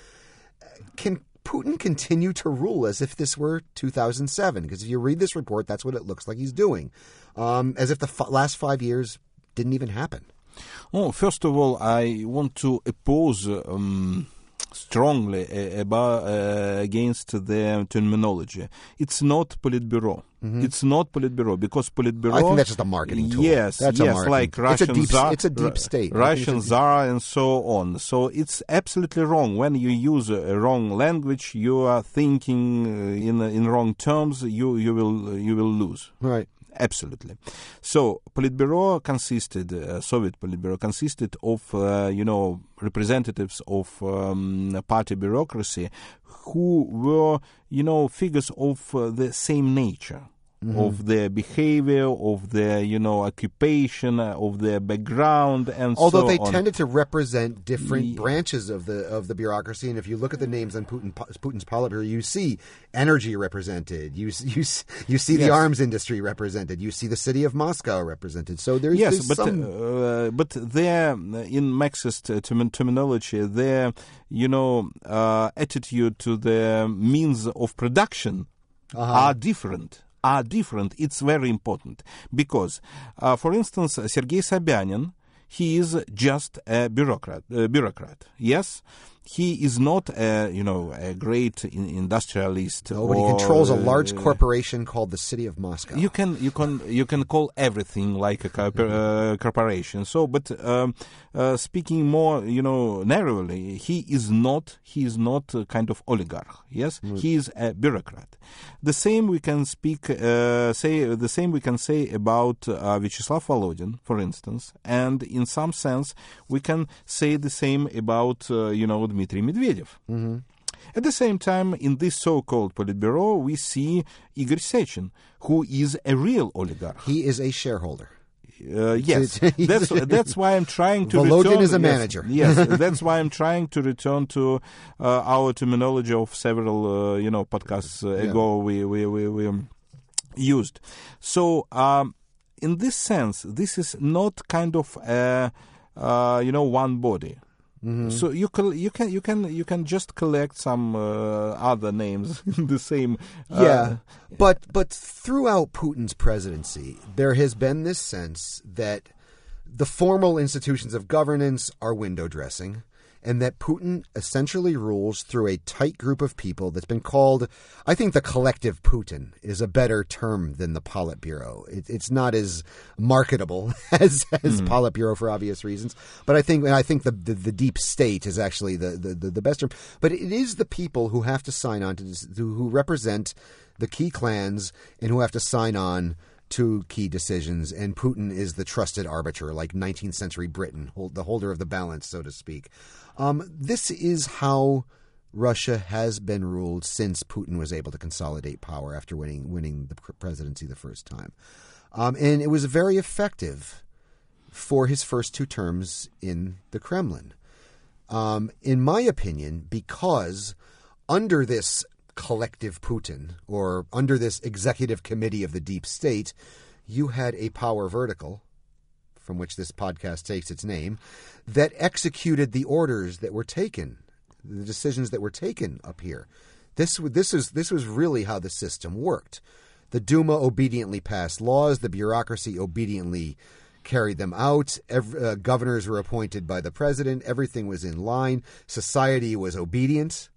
[SPEAKER 1] Can Putin continue to rule as if this were two thousand seven? Because if you read this report, that's what it looks like he's doing, um, as if the f- last five years didn't even happen.
[SPEAKER 2] Oh, first of all, I want to oppose um, strongly uh, about, uh, against the terminology. It's not Politburo. Mm-hmm. It's not Politburo because Politburo.
[SPEAKER 1] I think that's just a marketing tool.
[SPEAKER 2] Yes,
[SPEAKER 1] that's
[SPEAKER 2] yes,
[SPEAKER 1] a marketing.
[SPEAKER 2] like Russian
[SPEAKER 1] it's a deep,
[SPEAKER 2] Tsar,
[SPEAKER 1] it's a deep state.
[SPEAKER 2] Russian Tsar and so on. So it's absolutely wrong. When you use a wrong language, you are thinking in in wrong terms. You you will you will lose.
[SPEAKER 1] Right.
[SPEAKER 2] Absolutely. So Politburo consisted, uh, Soviet Politburo consisted of, uh, you know, representatives of um, party bureaucracy who were, you know, figures of uh, the same nature. Mm-hmm. Of their behavior, of their, you know, occupation, uh, of their background, and
[SPEAKER 1] Although
[SPEAKER 2] so
[SPEAKER 1] they
[SPEAKER 2] on.
[SPEAKER 1] tended to represent different
[SPEAKER 2] Yeah.
[SPEAKER 1] branches of the of the bureaucracy, and if you look at the names on Putin, Putin's Politburo, you see energy represented, you you you see the
[SPEAKER 2] Yes.
[SPEAKER 1] arms industry represented, you see the city of Moscow represented. So there's,
[SPEAKER 2] yes,
[SPEAKER 1] there's
[SPEAKER 2] but
[SPEAKER 1] some...
[SPEAKER 2] uh, but their in Marxist uh, term- terminology, their you know uh, attitude to the means of production
[SPEAKER 1] Uh-huh.
[SPEAKER 2] are different. Are different. It's very important because, uh, for instance, Sergei Sobyanin, he is just a bureaucrat. Uh, bureaucrat. Yes, he is not a, you know, a great in- industrialist.
[SPEAKER 1] No, but he
[SPEAKER 2] or,
[SPEAKER 1] controls a large
[SPEAKER 2] uh,
[SPEAKER 1] corporation called the City of Moscow.
[SPEAKER 2] You can you can you can call everything like a corpor- uh, corporation. So, but um, uh, speaking more, you know, narrowly, he is not he is not a kind of oligarch. Yes, mm. he is a bureaucrat. The same we can speak uh, say the same we can say about uh, Vyacheslav Volodin, for instance, and in some sense we can say the same about uh, you know Dmitry Medvedev.
[SPEAKER 1] Mm-hmm.
[SPEAKER 2] At the same time, in this so-called Politburo, we see Igor Sechin, who is a real oligarch.
[SPEAKER 1] He is a shareholder.
[SPEAKER 2] Uh, yes, that's that's why I'm trying to
[SPEAKER 1] Volodin
[SPEAKER 2] return.
[SPEAKER 1] is a
[SPEAKER 2] yes,
[SPEAKER 1] manager.
[SPEAKER 2] Yes, that's why I'm trying to return to uh, our terminology of several, uh, you know, podcasts uh,
[SPEAKER 1] Yeah.
[SPEAKER 2] ago we we we, we um, used. So, um, in this sense, this is not kind of a, uh, you know, one body.
[SPEAKER 1] Mm-hmm.
[SPEAKER 2] So you can you can you can you can just collect some uh, other names in the same. Uh,
[SPEAKER 1] yeah, but but throughout Putin's presidency, there has been this sense that the formal institutions of governance are window dressing, and that Putin essentially rules through a tight group of people that's been called, I think the collective Putin is a better term than the Politburo. It, it's not as marketable as, as mm. Politburo for obvious reasons, but I think and I think the, the, the deep state is actually the, the, the best term. But it is the people who have to sign on to this, who represent the key clans and who have to sign on to key decisions, and Putin is the trusted arbiter, like nineteenth century Britain, hold, the holder of the balance, so to speak. Um, this is how Russia has been ruled since Putin was able to consolidate power after winning winning the presidency the first time. Um, and it was very effective for his first two terms in the Kremlin. Um, in my opinion, because under this collective Putin, or under this executive committee of the deep state, you had a power vertical, from which this podcast takes its name, that executed the orders that were taken, the decisions that were taken up here. This this is this was really how the system worked. The Duma obediently passed laws. The bureaucracy obediently carried them out. Every, uh, governors were appointed by the president. Everything was in line. Society was obedient.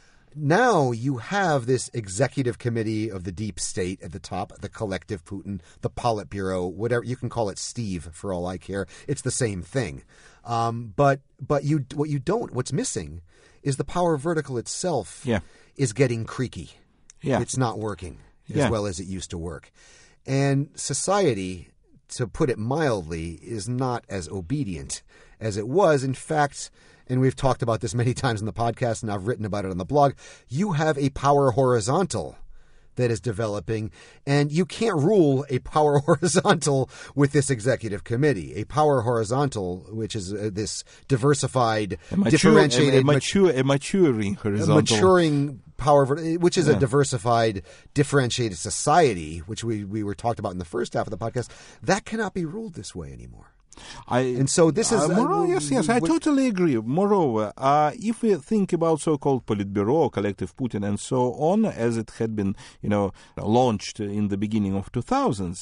[SPEAKER 1] Now you have this executive committee of the deep state at the top, the collective Putin, the Politburo, whatever you can call it, Steve, for all I care. It's the same thing. Um, but but you what you don't, what's missing is the power vertical itself
[SPEAKER 2] yeah.
[SPEAKER 1] is getting creaky.
[SPEAKER 2] Yeah.
[SPEAKER 1] It's not working as
[SPEAKER 2] yeah.
[SPEAKER 1] well as it used to work. And society, to put it mildly, is not as obedient as it was. In fact, and we've talked about this many times in the podcast, and I've written about it on the blog, you have a power horizontal that is developing, and you can't rule a power horizontal with this executive committee. A power horizontal, which is uh, this diversified,
[SPEAKER 2] a mature,
[SPEAKER 1] differentiated,
[SPEAKER 2] a, a, mature, a maturing horizontal,
[SPEAKER 1] a maturing power, which is
[SPEAKER 2] yeah.
[SPEAKER 1] a diversified, differentiated society, which we, we were talked about in the first half of the podcast. That cannot be ruled this way anymore.
[SPEAKER 2] I,
[SPEAKER 1] and so this is...
[SPEAKER 2] Uh, moreover, uh, yes, yes, I totally agree. Moreover, uh, if we think about so-called Politburo, collective Putin, and so on, as it had been, you know, launched in the beginning of two thousands,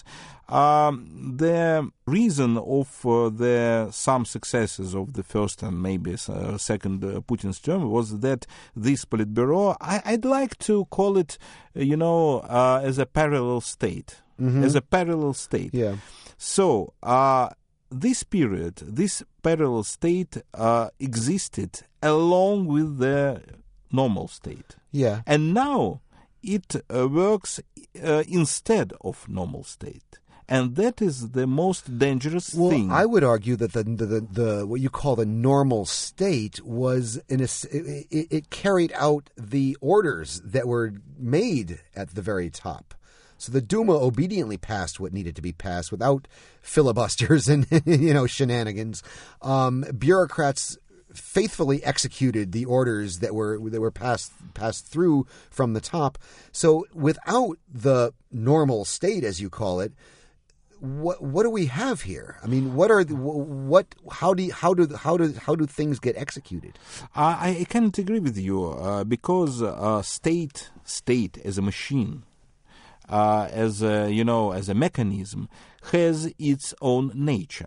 [SPEAKER 2] um, the reason of uh, the some successes of the first and maybe uh, second uh, Putin's term was that this Politburo, I, I'd like to call it, you know, uh, as a parallel state,
[SPEAKER 1] mm-hmm.
[SPEAKER 2] as a parallel state.
[SPEAKER 1] Yeah.
[SPEAKER 2] So, uh, this period, this parallel state uh, existed along with the normal state.
[SPEAKER 1] Yeah.
[SPEAKER 2] And now it uh, works uh, instead of normal state. And that is the most dangerous
[SPEAKER 1] well,
[SPEAKER 2] thing.
[SPEAKER 1] I would argue that the, the, the, the what you call the normal state was, in a, it, it, it carried out the orders that were made at the very top. So the Duma obediently passed what needed to be passed without filibusters and, you know, shenanigans. Um, bureaucrats faithfully executed the orders that were that were passed passed through from the top. So without the normal state, as you call it, what what do we have here? I mean, what are the, what how do how do how do how do things get executed?
[SPEAKER 2] I, I can't agree with you uh, because uh, state state as a machine. Uh, as a, you know, as a mechanism, has its own nature.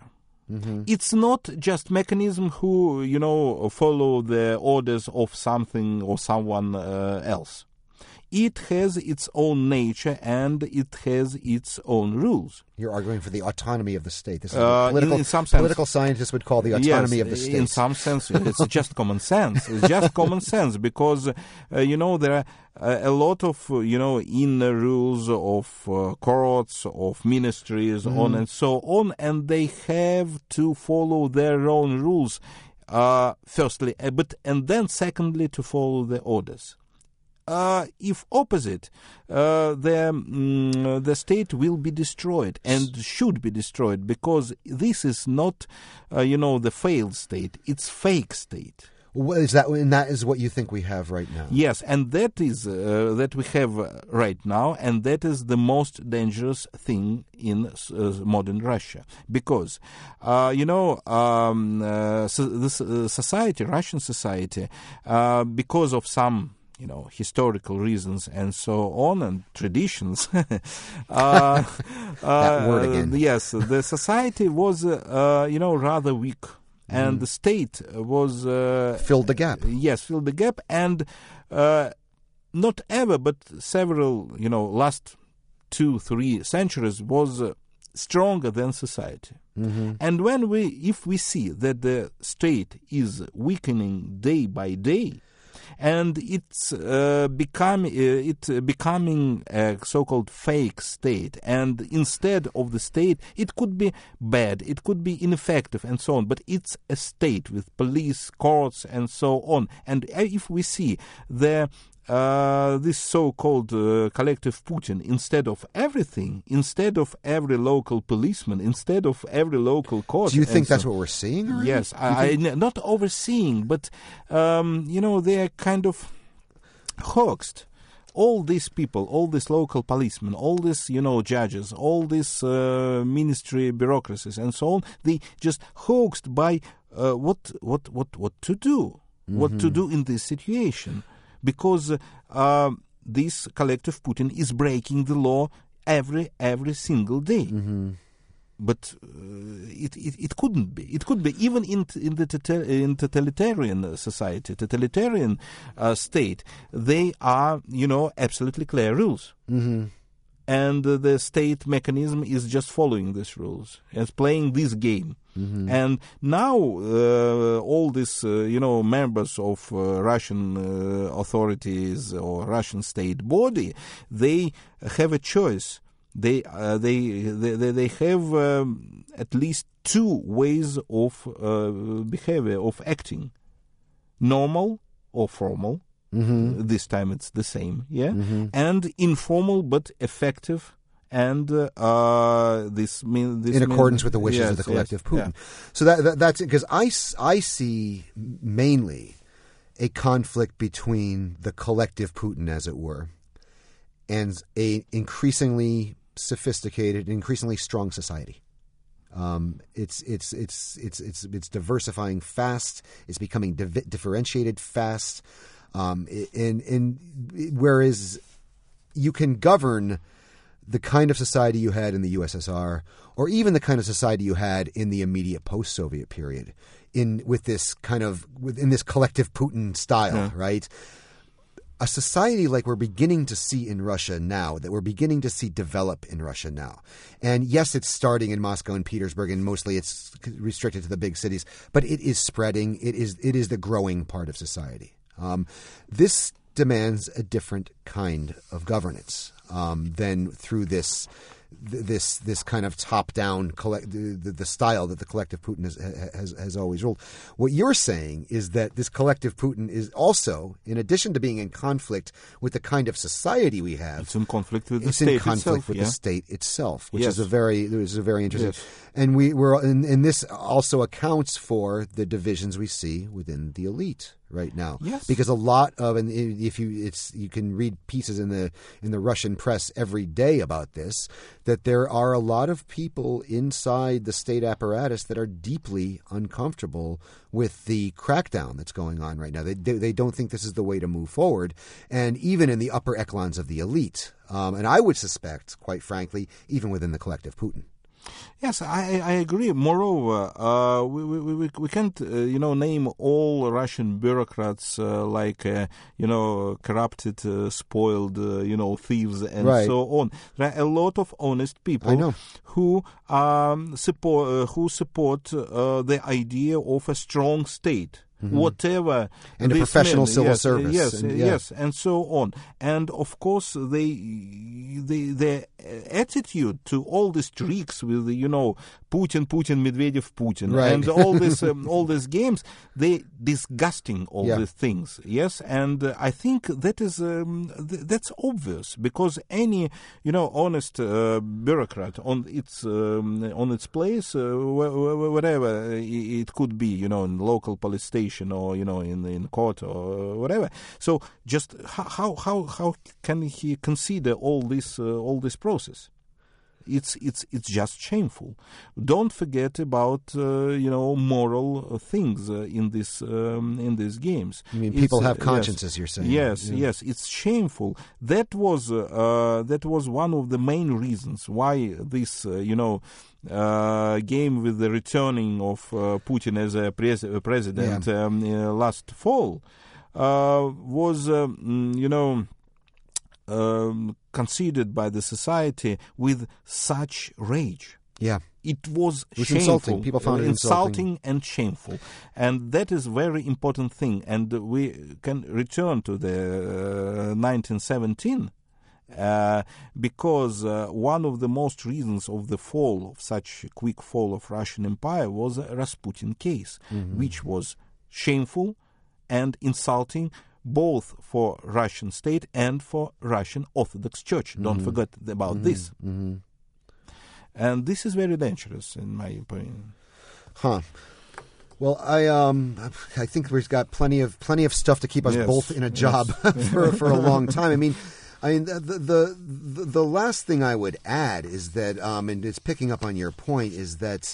[SPEAKER 2] Mm-hmm. It's not just mechanism who, you know, follow the orders of something or someone uh, else. It has its own nature and it has its own rules.
[SPEAKER 1] You're arguing for the autonomy of the state. This is
[SPEAKER 2] Uh,
[SPEAKER 1] what political,
[SPEAKER 2] in, in some sense,
[SPEAKER 1] political scientists would call the autonomy
[SPEAKER 2] yes,
[SPEAKER 1] of the state.
[SPEAKER 2] In some sense, it's just common sense. It's just common sense because, uh, you know, there are uh, a lot of, uh, you know, inner rules of uh, courts, of ministries, mm. on and so on, and they have to follow their own rules, uh, firstly, uh, but and then secondly to follow the orders. Uh, if opposite, uh, the mm, the state will be destroyed and should be destroyed because this is not, uh, you know, the failed state. It's fake state.
[SPEAKER 1] Well, is that and that is what you think we have right now?
[SPEAKER 2] Yes, and that is uh, that we have uh, right now, and that is the most dangerous thing in uh, modern Russia because, uh, you know, um, uh, so this uh, society, Russian society, uh, because of some, you know, historical reasons and so on, and traditions. uh,
[SPEAKER 1] that word again.
[SPEAKER 2] Uh, yes, the society was, uh, you know, rather weak, and mm. the state was uh,
[SPEAKER 1] filled the gap.
[SPEAKER 2] Yes, filled the gap, and uh, not ever, but several, you know, last two, three centuries was uh, stronger than society. Mm-hmm. And when we, if we see that the state is weakening day by day, and it's uh, become uh, it uh, becoming a so-called fake state. And instead of the state, it could be bad, it could be ineffective, and so on. But it's a state with police, courts, and so on. And if we see the Uh, this so-called uh, collective Putin, instead of everything, instead of every local policeman, instead of every local court.
[SPEAKER 1] Do you think
[SPEAKER 2] so,
[SPEAKER 1] that's what we're seeing? Already?
[SPEAKER 2] Yes, I, I, not overseeing, but, um, you know, they are kind of hoaxed. All these people, all these local policemen, all these, you know, judges, all these uh, ministry bureaucracies and so on, they just hoaxed by uh, what, what, what, what to do, mm-hmm. what to do in this situation. Because uh, this collective Putin is breaking the law every every single day, mm-hmm. but uh, it, it it couldn't be. It could be even in in the tota- in totalitarian society, totalitarian uh, state. They are, you know, absolutely clear rules, mm-hmm. and uh, the state mechanism is just following these rules, is playing this game. Mm-hmm. And now uh, all these, uh, you know, members of uh, Russian uh, authorities or Russian state body, they have a choice. They uh, they, they they have um, at least two ways of uh, behavior, of acting: normal or formal. Mm-hmm. Uh, this time it's the same, yeah, mm-hmm. and informal but effective. And uh, uh, this mean this
[SPEAKER 1] in accordance
[SPEAKER 2] mean,
[SPEAKER 1] with the wishes
[SPEAKER 2] yes,
[SPEAKER 1] of the collective
[SPEAKER 2] yes,
[SPEAKER 1] Putin.
[SPEAKER 2] Yeah.
[SPEAKER 1] So that, that that's because I, I see mainly a conflict between the collective Putin, as it were, and a increasingly sophisticated, increasingly strong society. Um, it's it's it's it's it's it's diversifying fast. It's becoming div- differentiated fast. Um, and and whereas you can govern the kind of society you had in the U S S R, or even the kind of society you had in the immediate post-Soviet period, in with this kind of within this collective Putin style, yeah. right? A society like we're beginning to see in Russia now, that we're beginning to see develop in Russia now. And yes, it's starting in Moscow and Petersburg, and mostly it's restricted to the big cities, but it is spreading. It is it is the growing part of society. Um, this demands a different kind of governance. Um, than through this, this, this kind of top-down collect, the, the, the style that the collective Putin has, has has always ruled. What you're saying is that this collective Putin is also, in addition to being in conflict with the kind of society we have,
[SPEAKER 2] it's in conflict with the
[SPEAKER 1] it's
[SPEAKER 2] state
[SPEAKER 1] in conflict
[SPEAKER 2] itself,
[SPEAKER 1] with
[SPEAKER 2] yeah?
[SPEAKER 1] the state itself, which
[SPEAKER 2] yes.
[SPEAKER 1] is a very, is a very interesting.
[SPEAKER 2] Yes.
[SPEAKER 1] And we were, and, and this also accounts for the divisions we see within the elite right now,
[SPEAKER 2] yes.
[SPEAKER 1] because a lot of, and if you, it's you can read pieces in the in the Russian press every day about this, that there are a lot of people inside the state apparatus that are deeply uncomfortable with the crackdown that's going on right now. They they, they don't think this is the way to move forward, and even in the upper echelons of the elite, um, and I would suspect, quite frankly, even within the collective Putin.
[SPEAKER 2] Yes, I, I agree. Moreover, uh, we, we, we, we can't, uh, you know, name all Russian bureaucrats uh, like, uh, you know, corrupted, uh, spoiled, uh, you know, thieves and
[SPEAKER 1] Right.
[SPEAKER 2] so on. There are a lot of honest people
[SPEAKER 1] I know.
[SPEAKER 2] who um, support uh, who support uh, the idea of a strong state. Mm-hmm. Whatever
[SPEAKER 1] and a
[SPEAKER 2] this
[SPEAKER 1] professional
[SPEAKER 2] meant.
[SPEAKER 1] civil
[SPEAKER 2] yes,
[SPEAKER 1] service,
[SPEAKER 2] yes,
[SPEAKER 1] and, yeah.
[SPEAKER 2] yes, and so on. And of course, they, they, their attitude to all these tricks with, you know, Putin, Putin, Medvedev, Putin,
[SPEAKER 1] right.
[SPEAKER 2] and all this, um, all these games, they disgusting all
[SPEAKER 1] yeah.
[SPEAKER 2] these things. Yes, and uh, I think that is um, th- that's obvious because any, you know, honest uh, bureaucrat on its um, on its place, uh, wh- wh- whatever it could be, you know, in local police station. Or you know in in court or whatever. So just how how how can he consider all this uh, all this process? It's it's it's just shameful. Don't forget about uh, you know moral things uh, in this um, in these games.
[SPEAKER 1] I mean,
[SPEAKER 2] it's,
[SPEAKER 1] people have
[SPEAKER 2] uh,
[SPEAKER 1] consciences.
[SPEAKER 2] Yes,
[SPEAKER 1] you're saying
[SPEAKER 2] yes,
[SPEAKER 1] yeah.
[SPEAKER 2] yes. It's shameful. That was uh, that was one of the main reasons why this uh, you know. Uh, game with the returning of uh, Putin as a pres- president
[SPEAKER 1] yeah.
[SPEAKER 2] um, uh, last fall uh, was, um, you know, um, considered by the society with such rage.
[SPEAKER 1] Yeah.
[SPEAKER 2] It was,
[SPEAKER 1] it was
[SPEAKER 2] shameful.
[SPEAKER 1] Insulting. People found it
[SPEAKER 2] insulting.
[SPEAKER 1] insulting
[SPEAKER 2] and shameful. And that is a very important thing. And we can return to the uh, nineteen seventeen. Uh, because uh, one of the most reasons of the fall of such a quick fall of Russian Empire was a Rasputin case, mm-hmm. which was shameful and insulting both for Russian state and for Russian Orthodox Church. Mm-hmm. Don't forget about
[SPEAKER 1] mm-hmm.
[SPEAKER 2] this.
[SPEAKER 1] Mm-hmm.
[SPEAKER 2] And this is very dangerous, in my opinion.
[SPEAKER 1] Huh. Well, I um I think we've got plenty of plenty of stuff to keep us
[SPEAKER 2] yes.
[SPEAKER 1] both in a job yes. for for a long time. I mean. I mean, the, the the the last thing I would add is that, um, and it's picking up on your point, is that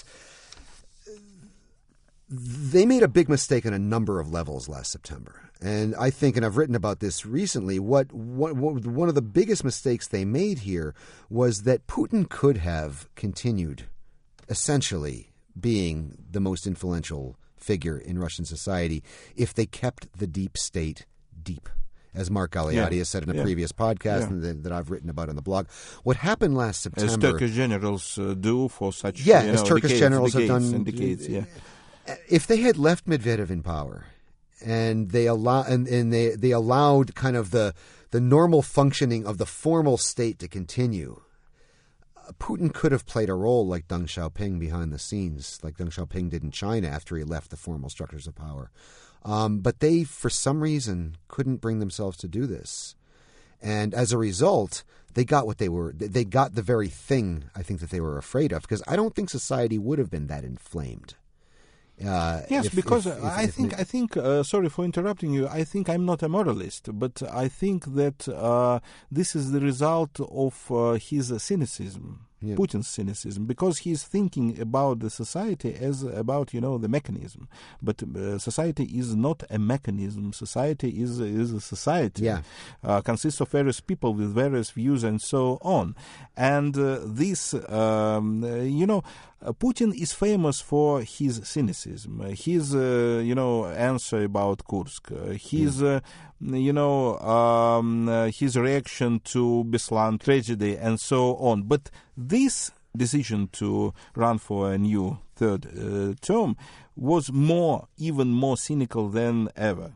[SPEAKER 1] they made a big mistake on a number of levels last September. And I think, and I've written about this recently, what, what, what one of the biggest mistakes they made here was that Putin could have continued essentially being the most influential figure in Russian society if they kept the deep state deep. As Mark Galeotti
[SPEAKER 2] yeah.
[SPEAKER 1] has said in a
[SPEAKER 2] yeah.
[SPEAKER 1] previous podcast
[SPEAKER 2] yeah.
[SPEAKER 1] and that, that I've written about on the blog. What happened last September...
[SPEAKER 2] As Turkish generals uh, do for such...
[SPEAKER 1] Yeah,
[SPEAKER 2] you
[SPEAKER 1] as
[SPEAKER 2] know,
[SPEAKER 1] Turkish
[SPEAKER 2] decades,
[SPEAKER 1] generals
[SPEAKER 2] decades
[SPEAKER 1] have done...
[SPEAKER 2] And decades, yeah.
[SPEAKER 1] If they had left Medvedev in power and they allow and, and they, they allowed kind of the the normal functioning of the formal state to continue, Putin could have played a role like Deng Xiaoping behind the scenes, like Deng Xiaoping did in China after he left the formal structures of power. Um, but they, for some reason, couldn't bring themselves to do this. And as a result, they got what they were, they got the very thing I think that they were afraid of, because I don't think society would have been that inflamed. Uh,
[SPEAKER 2] yes,
[SPEAKER 1] if,
[SPEAKER 2] because
[SPEAKER 1] if, if,
[SPEAKER 2] I
[SPEAKER 1] if,
[SPEAKER 2] think
[SPEAKER 1] if,
[SPEAKER 2] I think uh, sorry for interrupting you. I think I'm not a moralist, but I think that uh, this is the result of uh, his cynicism, yeah. Putin's cynicism, because he's thinking about the society as about you know the mechanism. But uh, society is not a mechanism. Society is is a society.
[SPEAKER 1] Yeah.
[SPEAKER 2] Uh, consists of various people with various views and so on. And uh, this, um, uh, you know. Uh, Putin is famous for his cynicism, uh, his, uh, you know, answer about Kursk, uh, his, mm. uh, you know, um, uh, his reaction to Beslan tragedy and so on. But this decision to run for a new third uh, term was more, even more cynical than ever.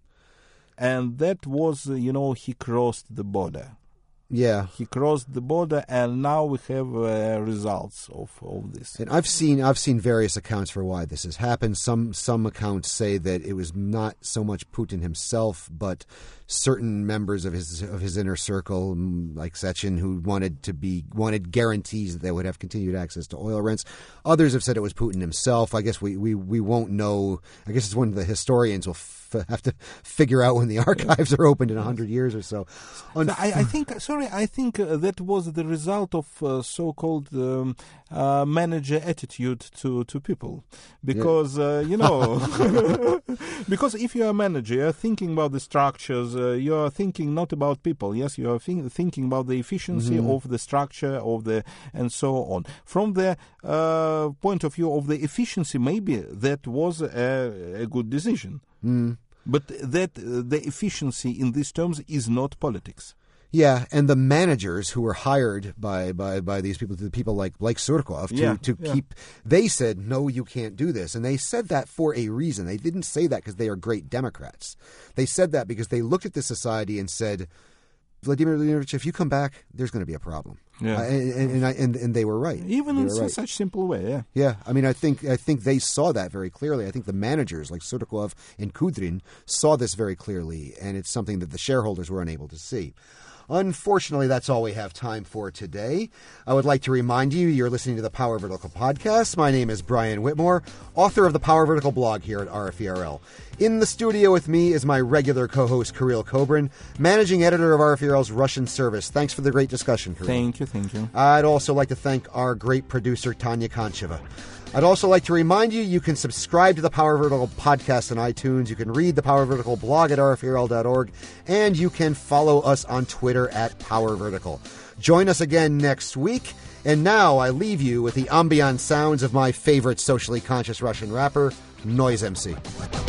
[SPEAKER 2] And that was, uh, you know, he crossed the border.
[SPEAKER 1] Yeah,
[SPEAKER 2] he crossed the border, and now we have uh, results of, of this.
[SPEAKER 1] And I've seen I've seen various accounts for why this has happened. Some some accounts say that it was not so much Putin himself, but certain members of his of his inner circle, like Sechin, who wanted to be wanted guarantees that they would have continued access to oil rents. Others have said it was Putin himself. I guess we we, we won't know. I guess it's one of the historians will f- have to figure out when the archives are opened in a hundred years or so.
[SPEAKER 2] so I, I think sorry. I, I think uh, that was the result of uh, so-called um, uh, manager attitude to, to people. Because, yeah. uh, you know, because if you are a manager, you're thinking about the structures, uh, you're thinking not about people. Yes, you are think, thinking about the efficiency mm-hmm. of the structure, of the and so on. From the uh, point of view of the efficiency, maybe that was a, a good decision.
[SPEAKER 1] Mm.
[SPEAKER 2] But that uh, the efficiency in these terms is not politics.
[SPEAKER 1] Yeah, and the managers who were hired by by, by these people, the people like like Surkov, to,
[SPEAKER 2] yeah,
[SPEAKER 1] to
[SPEAKER 2] yeah.
[SPEAKER 1] keep, they said, no, you can't do this. And they said that for a reason. They didn't say that because they are great Democrats. They said that because they looked at the society and said, Vladimir Vladimirovich, if you come back, there's going to be a problem.
[SPEAKER 2] Yeah.
[SPEAKER 1] Uh, and, and, and, I, and and they were right.
[SPEAKER 2] Even
[SPEAKER 1] they
[SPEAKER 2] in
[SPEAKER 1] right.
[SPEAKER 2] such simple way, yeah.
[SPEAKER 1] Yeah, I mean, I think I think they saw that very clearly. I think the managers like Surkov and Kudrin saw this very clearly, and it's something that the shareholders were unable to see. Unfortunately, that's all we have time for today. I would like to remind you, you're listening to the Power Vertical podcast. My name is Brian Whitmore, author of the Power Vertical blog here at R F E R L. In the studio with me is my regular co-host, Kirill Kobrin, managing editor of R F E R L's Russian service. Thanks for the great discussion, Kirill.
[SPEAKER 2] Thank you, thank you.
[SPEAKER 1] I'd also like to thank our great producer, Tanya Koncheva. I'd also like to remind you, you can subscribe to the Power Vertical podcast on iTunes. You can read the Power Vertical blog at R F E R L dot org, and you can follow us on Twitter at Power Vertical. Join us again next week. And now I leave you with the ambient sounds of my favorite socially conscious Russian rapper, Noise M C.